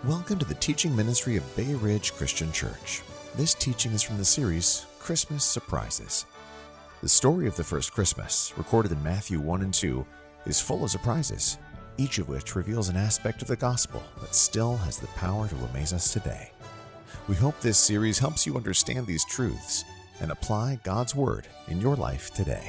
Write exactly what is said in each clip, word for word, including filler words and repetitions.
Welcome to the teaching ministry of Bay Ridge Christian Church. This teaching is from the series Christmas Surprises. The story of the first Christmas, recorded in Matthew one and two, is full of surprises, each of which reveals an aspect of the gospel that still has the power to amaze us today. We hope this series helps you understand these truths and apply God's Word in your life today.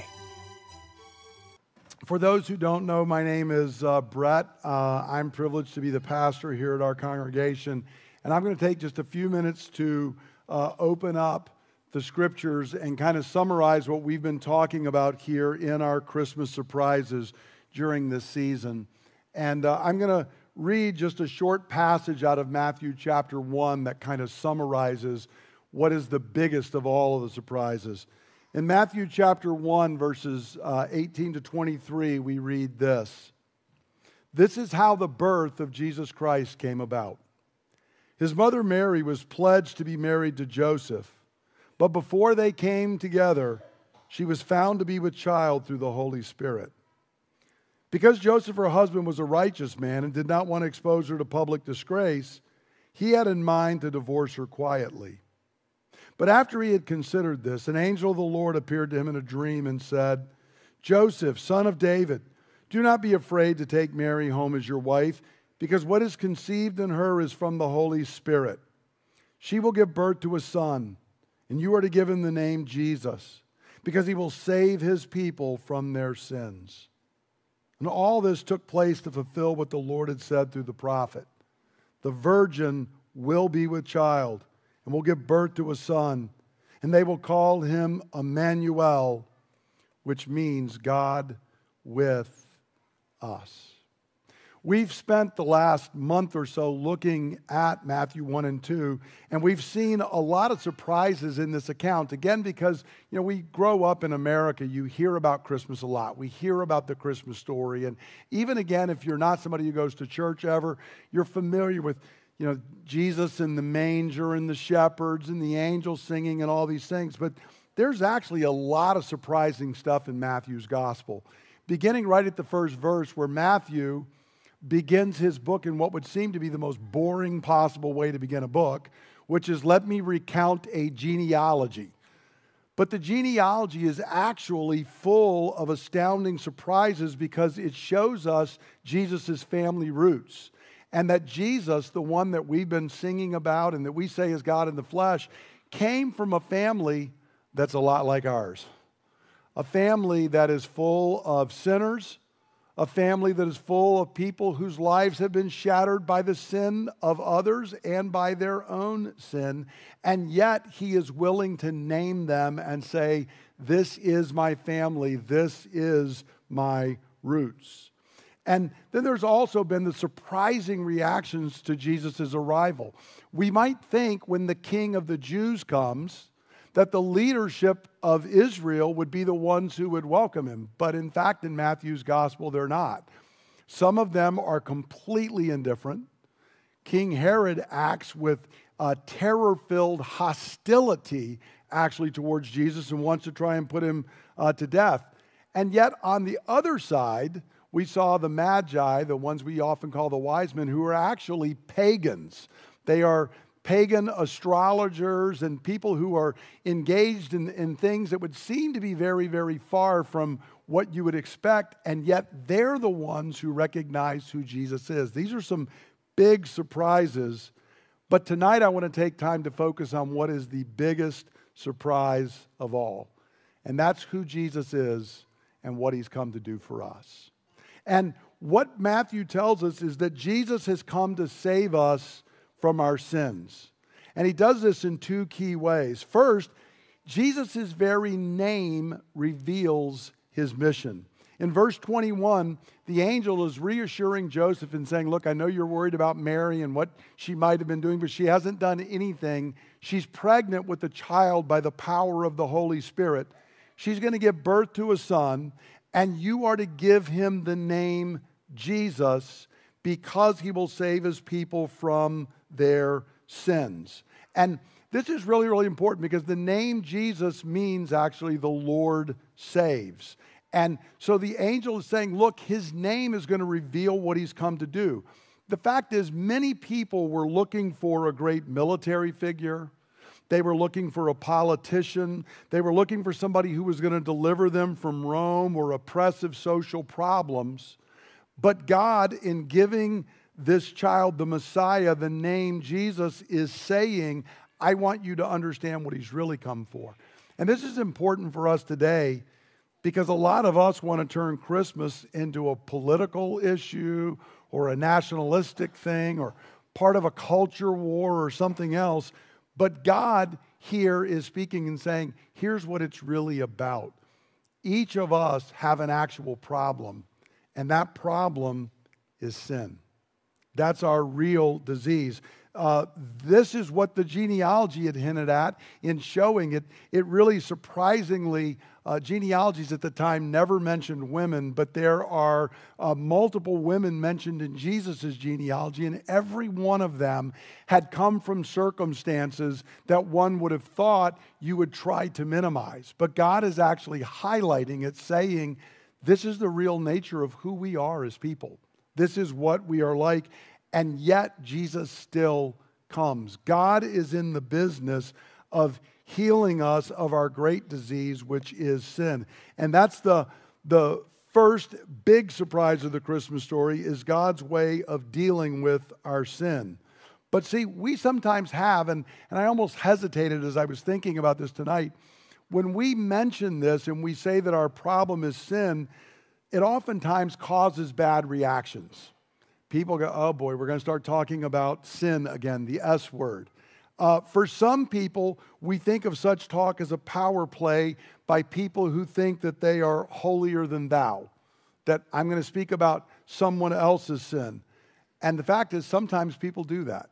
For those who don't know, my name is uh, Brett. Uh, I'm privileged to be the pastor here at our congregation, and I'm going to take just a few minutes to uh, open up the scriptures and kind of summarize what we've been talking about here in our Christmas surprises during this season. And uh, I'm going to read just a short passage out of Matthew chapter one that kind of summarizes what is the biggest of all of the surprises. In Matthew chapter one, verses uh, eighteen to twenty-three, we read this. This is how the birth of Jesus Christ came about. His mother Mary was pledged to be married to Joseph, but before they came together, she was found to be with child through the Holy Spirit. Because Joseph, her husband, was a righteous man and did not want to expose her to public disgrace, he had in mind to divorce her quietly. But after he had considered this, an angel of the Lord appeared to him in a dream and said, Joseph, son of David, do not be afraid to take Mary home as your wife, because what is conceived in her is from the Holy Spirit. She will give birth to a son, and you are to give him the name Jesus, because he will save his people from their sins. And all this took place to fulfill what the Lord had said through the prophet. The virgin will be with child and will give birth to a son, and they will call him Emmanuel, which means God with us. We've spent the last month or so looking at Matthew one and two, and we've seen a lot of surprises in this account. Again, because you know we grow up in America, you hear about Christmas a lot. We hear about the Christmas story, and even again, if you're not somebody who goes to church ever, you're familiar with you know Jesus in the manger and the shepherds and the angels singing and all these things. But there's actually a lot of surprising stuff in Matthew's gospel, beginning right at the first verse where Matthew begins his book in what would seem to be the most boring possible way to begin a book, which is, let me recount a genealogy. But the genealogy is actually full of astounding surprises because it shows us Jesus' family roots. And that Jesus, the one that we've been singing about and that we say is God in the flesh, came from a family that's a lot like ours. A family that is full of sinners, a family that is full of people whose lives have been shattered by the sin of others and by their own sin. And yet he is willing to name them and say, this is my family, this is my roots. And then there's also been the surprising reactions to Jesus' arrival. We might think when the King of the Jews comes that the leadership of Israel would be the ones who would welcome him. But in fact, in Matthew's gospel, they're not. Some of them are completely indifferent. King Herod acts with a terror-filled hostility actually towards Jesus and wants to try and put him uh, to death. And yet on the other side, we saw the Magi, the ones we often call the wise men, who are actually pagans. They are pagan astrologers and people who are engaged in, in things that would seem to be very, very far from what you would expect, and yet they're the ones who recognize who Jesus is. These are some big surprises, but tonight I want to take time to focus on what is the biggest surprise of all, and that's who Jesus is and what he's come to do for us. And what Matthew tells us is that Jesus has come to save us from our sins. And he does this in two key ways. First, Jesus' very name reveals his mission. In verse twenty-one, the angel is reassuring Joseph and saying, look, I know you're worried about Mary and what she might have been doing, but she hasn't done anything. She's pregnant with a child by the power of the Holy Spirit. She's going to give birth to a son, and you are to give him the name Jesus because he will save his people from their sins. And this is really, really important because the name Jesus means actually the Lord saves. And so the angel is saying, look, his name is going to reveal what he's come to do. the fact is, many people were looking for a great military figure. They were looking for a politician. They were looking for somebody who was going to deliver them from Rome or oppressive social problems. But God, in giving this child, the Messiah, the name Jesus, is saying, I want you to understand what he's really come for. And this is important for us today because a lot of us want to turn Christmas into a political issue or a nationalistic thing or part of a culture war or something else. But God here is speaking and saying, here's what it's really about. Each of us have an actual problem, and that problem is sin. That's our real disease. Uh, this is what the genealogy had hinted at in showing it. It really surprisingly, uh, genealogies at the time never mentioned women, but there are uh, multiple women mentioned in Jesus' genealogy, and every one of them had come from circumstances that one would have thought you would try to minimize. But God is actually highlighting it, saying, this is the real nature of who we are as people. This is what we are like. And yet, Jesus still comes. God is in the business of healing us of our great disease, which is sin. And that's the, the first big surprise of the Christmas story, is God's way of dealing with our sin. But see, we sometimes have, and, and I almost hesitated as I was thinking about this tonight, when we mention this and we say that our problem is sin, it oftentimes causes bad reactions. People go, oh boy, we're going to start talking about sin again, the S word. Uh, for some people, we think of such talk as a power play by people who think that they are holier than thou, that I'm going to speak about someone else's sin. And the fact is, sometimes people do that.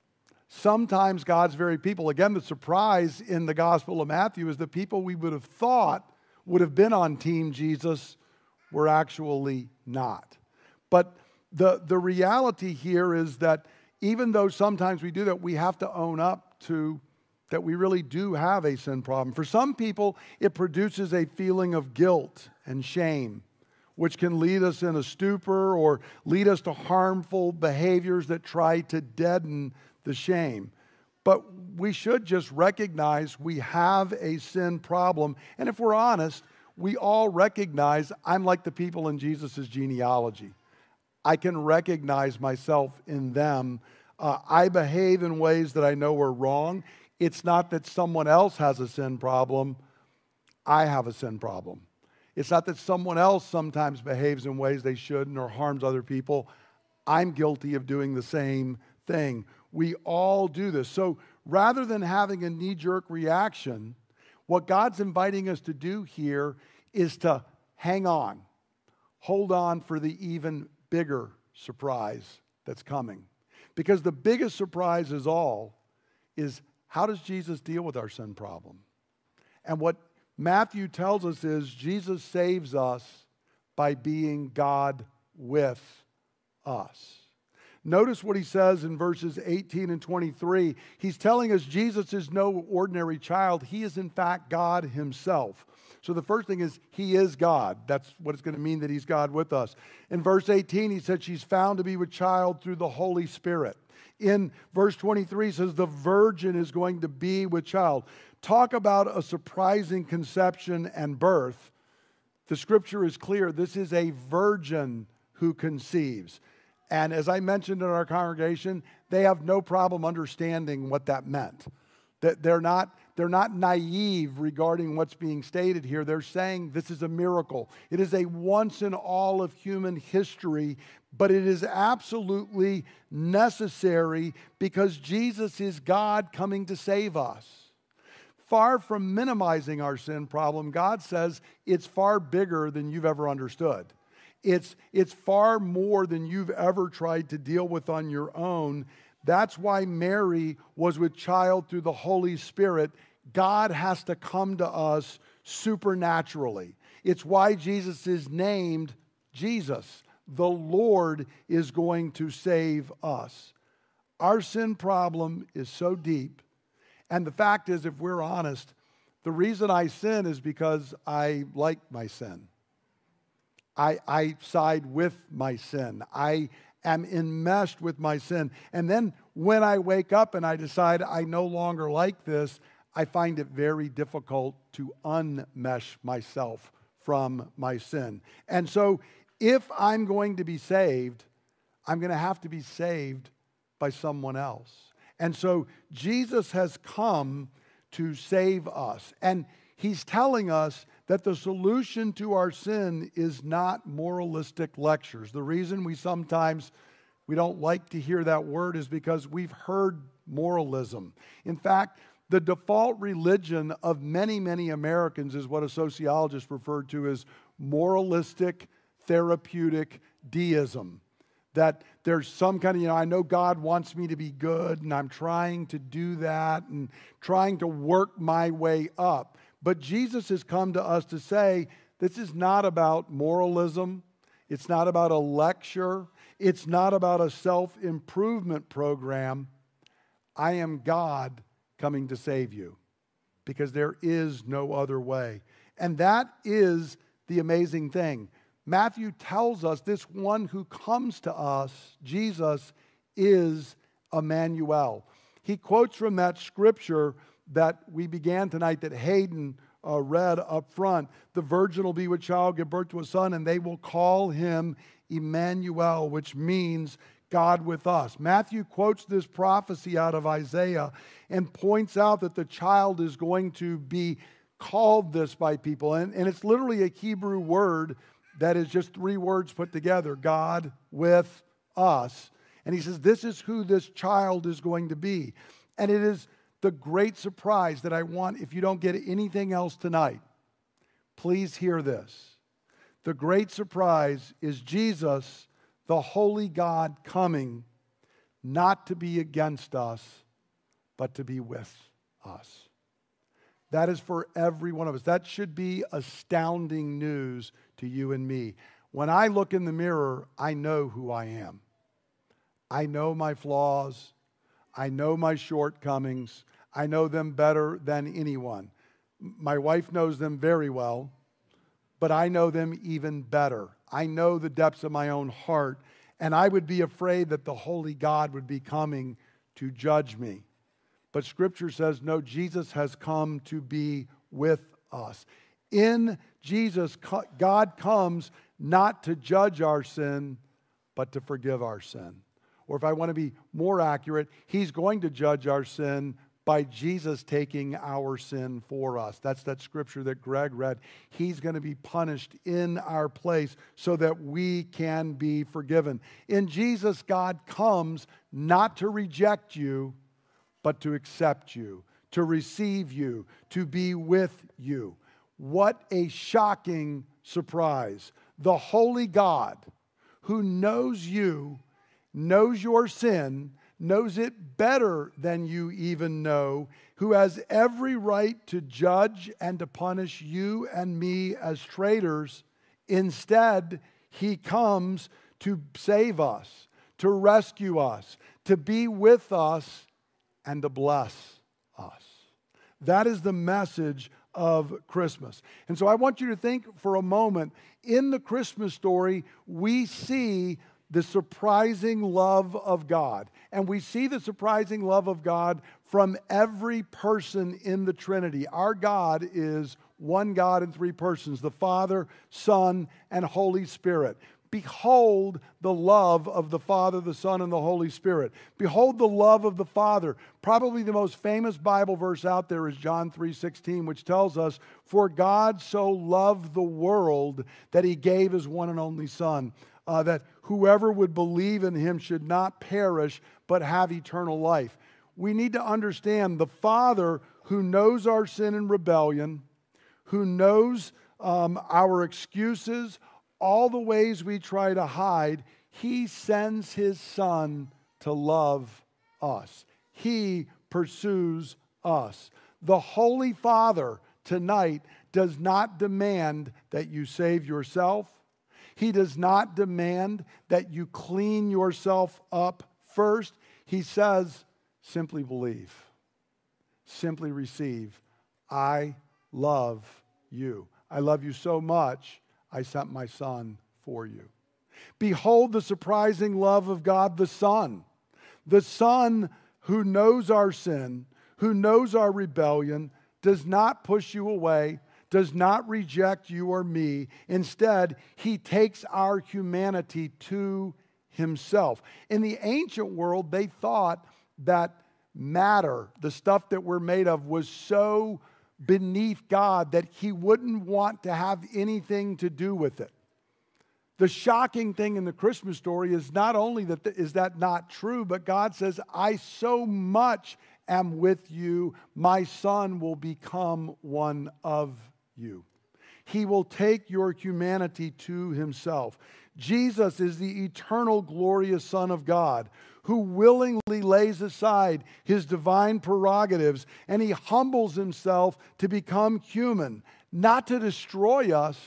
Sometimes God's very people, again, the surprise in the Gospel of Matthew is that people we would have thought would have been on Team Jesus were actually not. But The, the reality here is that even though sometimes we do that, we have to own up to that we really do have a sin problem. For some people, it produces a feeling of guilt and shame, which can lead us in a stupor or lead us to harmful behaviors that try to deaden the shame. But we should just recognize we have a sin problem. And if we're honest, we all recognize I'm like the people in Jesus' genealogy. I can recognize myself in them. Uh, I behave in ways that I know are wrong. It's not that someone else has a sin problem. I have a sin problem. It's not that someone else sometimes behaves in ways they shouldn't or harms other people. I'm guilty of doing the same thing. We all do this. So rather than having a knee-jerk reaction, what God's inviting us to do here is to hang on. Hold on for the even bigger surprise that's coming. Because the biggest surprise is all is, how does Jesus deal with our sin problem? And what Matthew tells us is Jesus saves us by being God with us. Notice what he says in verses eighteen and twenty-three. He's telling us Jesus is no ordinary child. He is in fact God himself. So the first thing is, he is God. That's what it's going to mean that he's God with us. In verse eighteen, he said she's found to be with child through the Holy Spirit. In verse twenty-three, he says the virgin is going to be with child. Talk about a surprising conception and birth. The scripture is clear. This is a virgin who conceives. And as I mentioned in our congregation, they have no problem understanding what that meant. That they're not, they're not naive regarding what's being stated here. They're saying this is a miracle. It is a once in all of human history, but it is absolutely necessary because Jesus is God coming to save us. Far from minimizing our sin problem, God says it's far bigger than you've ever understood. It's, it's far more than you've ever tried to deal with on your own. That's why Mary was with child through the Holy Spirit. God has to come to us supernaturally. It's why Jesus is named Jesus. The Lord is going to save us. Our sin problem is so deep. And the fact is, if we're honest, the reason I sin is because I like my sin. I, I side with my sin. I am enmeshed with my sin. And then when I wake up and I decide I no longer like this, I find it very difficult to unmesh myself from my sin. And so if I'm going to be saved, I'm going to have to be saved by someone else. And so Jesus has come to save us. And he's telling us that the solution to our sin is not moralistic lectures. The reason we sometimes we don't like to hear that word is because we've heard moralism. In fact, the default religion of many, many Americans is what a sociologist referred to as moralistic, therapeutic deism. That there's some kind of, you know, I know God wants me to be good, and I'm trying to do that and trying to work my way up. But Jesus has come to us to say, this is not about moralism. It's not about a lecture. It's not about a self-improvement program. I am God coming to save you, because there is no other way. And that is the amazing thing. Matthew tells us this one who comes to us, Jesus, is Emmanuel. He quotes from that scripture that we began tonight that Hayden uh, read up front. The virgin will be with child, give birth to a son, and they will call him Emmanuel, which means God with us. Matthew quotes this prophecy out of Isaiah and points out that the child is going to be called this by people. And, and it's literally a Hebrew word that is just three words put together, God with us. And he says, this is who this child is going to be. And it is the great surprise that I want, if you don't get anything else tonight, please hear this. The great surprise is Jesus, the holy God, coming not to be against us, but to be with us. That is for every one of us. That should be astounding news to you and me. When I look in the mirror, I know who I am. I know my flaws. I know my shortcomings. I know them better than anyone. My wife knows them very well, but I know them even better. I know the depths of my own heart, and I would be afraid that the holy God would be coming to judge me. But Scripture says, no, Jesus has come to be with us. In Jesus, God comes not to judge our sin, but to forgive our sin. Or if I want to be more accurate, he's going to judge our sin by Jesus taking our sin for us. That's that scripture that Greg read. He's going to be punished in our place so that we can be forgiven. In Jesus, God comes not to reject you, but to accept you, to receive you, to be with you. What a shocking surprise. The holy God who knows you, knows your sin, knows it better than you even know, who has every right to judge and to punish you and me as traitors. Instead, he comes to save us, to rescue us, to be with us, and to bless us. That is the message of Christmas. And so I want you to think for a moment, in the Christmas story, we see the surprising love of God. And we see the surprising love of God from every person in the Trinity. Our God is one God in three persons, the Father, Son, and Holy Spirit. Behold the love of the Father, the Son, and the Holy Spirit. Behold the love of the Father. Probably the most famous Bible verse out there is John three sixteen, which tells us, for God so loved the world that he gave his one and only Son, uh, that whoever would believe in him should not perish, but have eternal life. We need to understand the Father who knows our sin and rebellion, who knows um, our excuses, all the ways we try to hide, he sends his Son to love us. He pursues us. The Holy Father tonight does not demand that you save yourself. He does not demand that you clean yourself up first. He says, simply believe. Simply receive. I love you. I love you so much, I sent my Son for you. Behold the surprising love of God the Son. The Son who knows our sin, who knows our rebellion, does not push you away, does not reject you or me. Instead, he takes our humanity to himself. In the ancient world, they thought that matter, the stuff that we're made of, was so beneath God that he wouldn't want to have anything to do with it. The shocking thing in the Christmas story is not only that th- is that not true, but God says, I so much am with you, my Son will become one of you. He will take your humanity to himself. Jesus is the eternal, glorious Son of God who willingly lays aside his divine prerogatives and he humbles himself to become human, not to destroy us,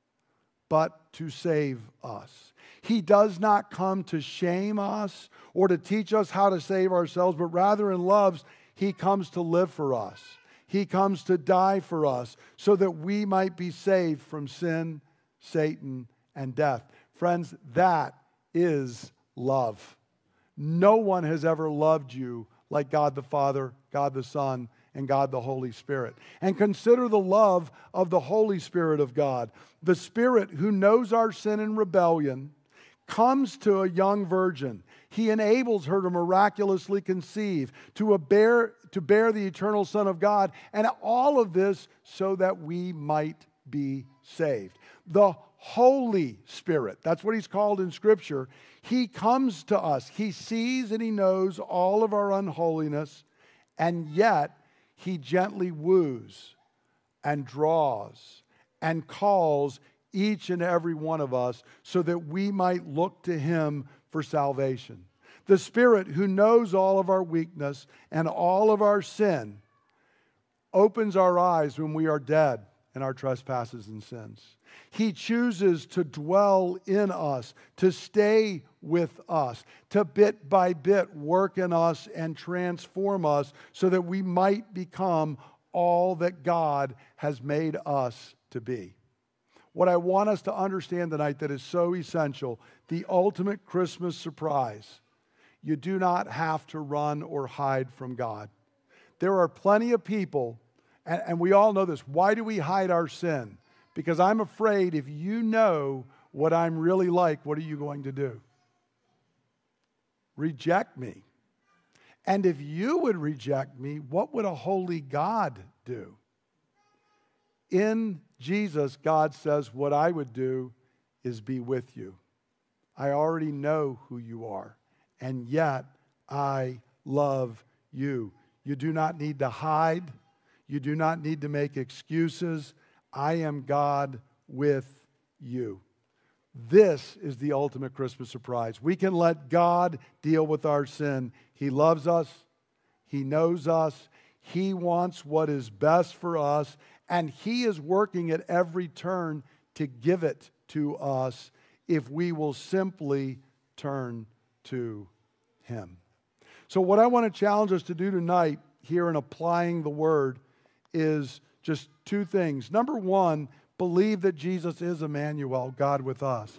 but to save us. He does not come to shame us or to teach us how to save ourselves, but rather in love, he comes to live for us. He comes to die for us so that we might be saved from sin, Satan, and death. Friends, that is love. No one has ever loved you like God the Father, God the Son, and God the Holy Spirit. And consider the love of the Holy Spirit of God. The Spirit who knows our sin and rebellion comes to a young virgin. He enables her to miraculously conceive, to bear, to bear the eternal Son of God, and all of this so that we might be saved. The Holy Spirit, that's what he's called in Scripture. He comes to us. He sees and he knows all of our unholiness, and yet he gently woos and draws and calls each and every one of us so that we might look to him for salvation. The Spirit who knows all of our weakness and all of our sin opens our eyes when we are dead in our trespasses and sins. He chooses to dwell in us, to stay with us, to bit by bit work in us and transform us so that we might become all that God has made us to be. What I want us to understand tonight that is so essential, the ultimate Christmas surprise. You do not have to run or hide from God. There are plenty of people, and, and we all know this. Why do we hide our sin? Because I'm afraid if you know what I'm really like, what are you going to do? Reject me. And if you would reject me, what would a holy God do? In Jesus, God says, what I would do is be with you. I already know who you are, and yet I love you. You do not need to hide. You do not need to make excuses. I am God with you. This is the ultimate Christmas surprise. We can let God deal with our sin. He loves us. He knows us. He wants what is best for us. And he is working at every turn to give it to us if we will simply turn to him. So what I want to challenge us to do tonight here in applying the word is just two things. Number one, believe that Jesus is Emmanuel, God with us.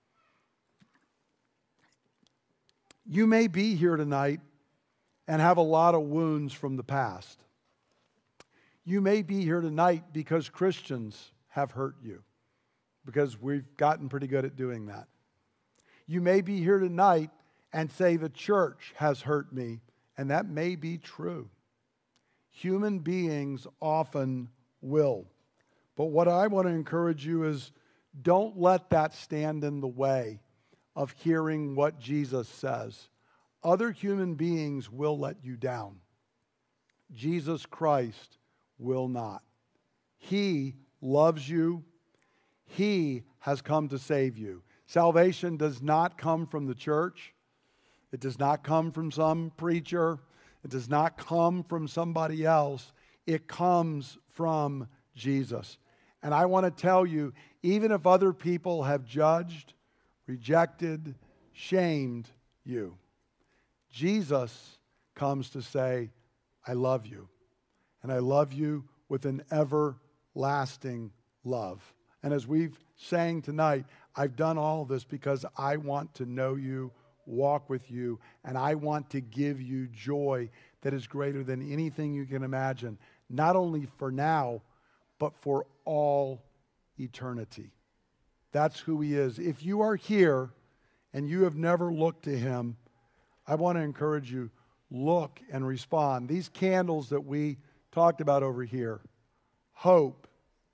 You may be here tonight and have a lot of wounds from the past. You may be here tonight because Christians have hurt you, because we've gotten pretty good at doing that. You may be here tonight and say the church has hurt me, and that may be true. Human beings often will. But what I want to encourage you is don't let that stand in the way of hearing what Jesus says. Other human beings will let you down. Jesus Christ will not. He loves you. He has come to save you. Salvation does not come from the church. It does not come from some preacher. It does not come from somebody else. It comes from Jesus. And I want to tell you, even if other people have judged, rejected, shamed you, Jesus comes to say, I love you. And I love you with an everlasting love. And as we've sang tonight, I've done all of this because I want to know you, walk with you, and I want to give you joy that is greater than anything you can imagine, not only for now, but for all eternity. That's who he is. If you are here and you have never looked to him, I want to encourage you, look and respond. These candles that we talked about over here, hope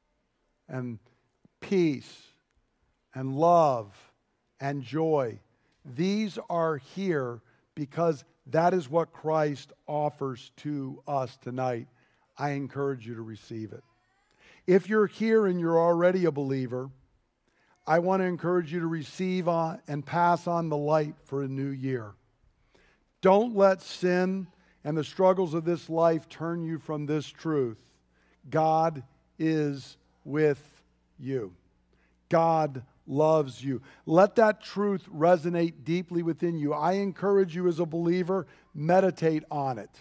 and peace and love and joy, these are here because that is what Christ offers to us tonight. I encourage you to receive it. If you're here and you're already a believer, I want to encourage you to receive on and pass on the light for a new year. Don't let sin and the struggles of this life turn you from this truth. God is with you. God loves you. Let that truth resonate deeply within you. I encourage you as a believer, meditate on it.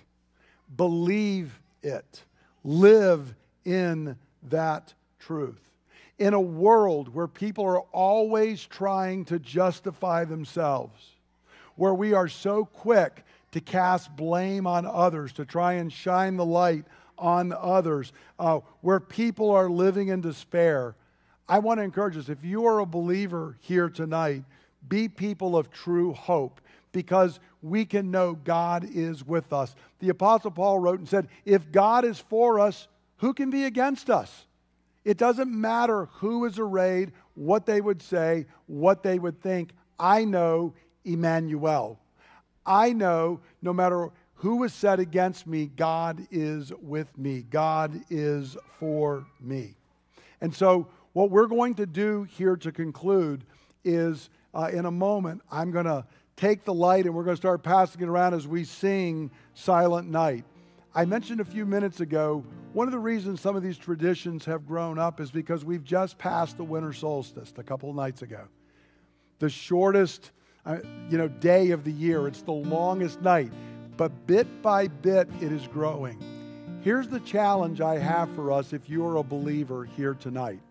Believe it. Live in that truth. In a world where people are always trying to justify themselves, where we are so quick to cast blame on others, to try and shine the light on others, uh, where people are living in despair, I want to encourage us, if you are a believer here tonight, be people of true hope, because we can know God is with us. The Apostle Paul wrote and said, if God is for us, who can be against us? It doesn't matter who is arrayed, what they would say, what they would think. I know Emmanuel. I know no matter who is set against me, God is with me. God is for me. And so what we're going to do here to conclude is uh, in a moment, I'm going to take the light and we're going to start passing it around as we sing Silent Night. I mentioned a few minutes ago, one of the reasons some of these traditions have grown up is because we've just passed the winter solstice a couple of nights ago. The shortest uh, you know, day of the year. It's the longest night. But bit by bit, it is growing. Here's the challenge I have for us if you're a believer here tonight.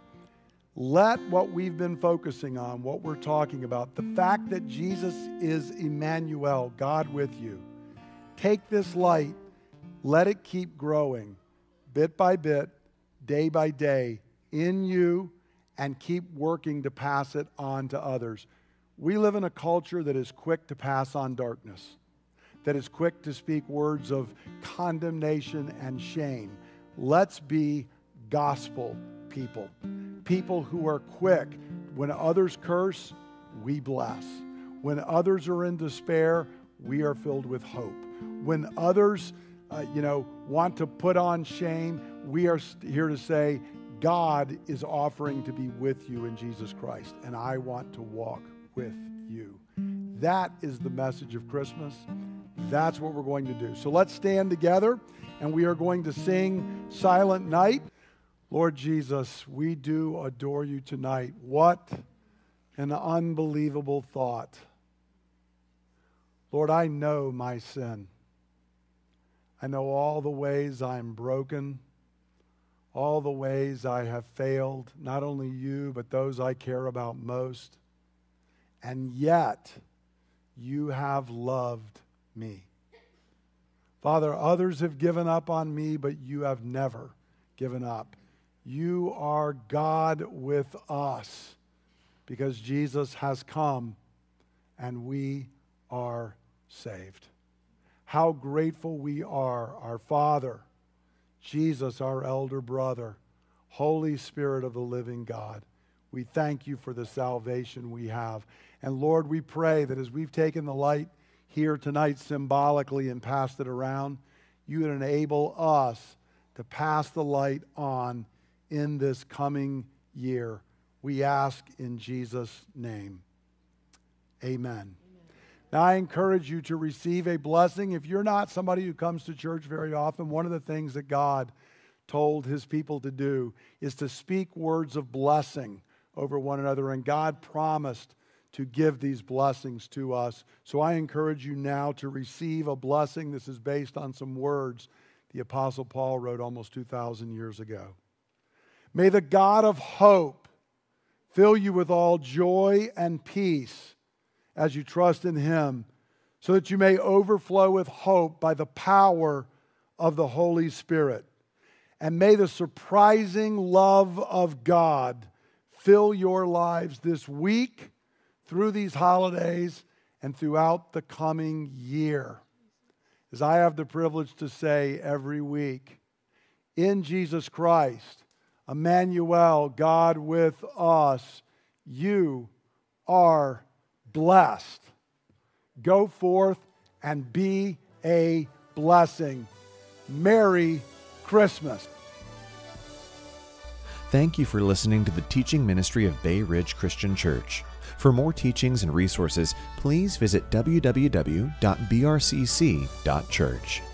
Let what we've been focusing on, what we're talking about, the fact that Jesus is Emmanuel, God with you, take this light, let it keep growing bit by bit, day by day in you, and keep working to pass it on to others. We live in a culture that is quick to pass on darkness, that is quick to speak words of condemnation and shame. Let's be gospel people. People who are quick. When others curse, we bless. When others are in despair, we are filled with hope. When others, uh, you know, want to put on shame, we are here to say, God is offering to be with you in Jesus Christ, and I want to walk with you. That is the message of Christmas. That's what we're going to do. So let's stand together, and we are going to sing Silent Night. Lord Jesus, we do adore you tonight. What an unbelievable thought. Lord, I know my sin. I know all the ways I'm broken, all the ways I have failed, not only you, but those I care about most. And yet, you have loved me. Father, others have given up on me, but you have never given up. You are God with us because Jesus has come and we are saved. How grateful we are, our Father, Jesus, our elder brother, Holy Spirit of the living God. We thank you for the salvation we have. And Lord, we pray that as we've taken the light here tonight symbolically and passed it around, you would enable us to pass the light on in this coming year. We ask in Jesus' name. Amen. Amen. Now, I encourage you to receive a blessing. If you're not somebody who comes to church very often, one of the things that God told his people to do is to speak words of blessing over one another, and God promised to give these blessings to us. So I encourage you now to receive a blessing. This is based on some words the Apostle Paul wrote almost two thousand years ago. May the God of hope fill you with all joy and peace as you trust in Him, so that you may overflow with hope by the power of the Holy Spirit. And may the surprising love of God fill your lives this week, through these holidays, and throughout the coming year. As I have the privilege to say every week, in Jesus Christ, Emmanuel, God with us, you are blessed. Go forth and be a blessing. Merry Christmas. Thank you for listening to the teaching ministry of Bay Ridge Christian Church. For more teachings and resources, please visit w w w dot b r c c dot church.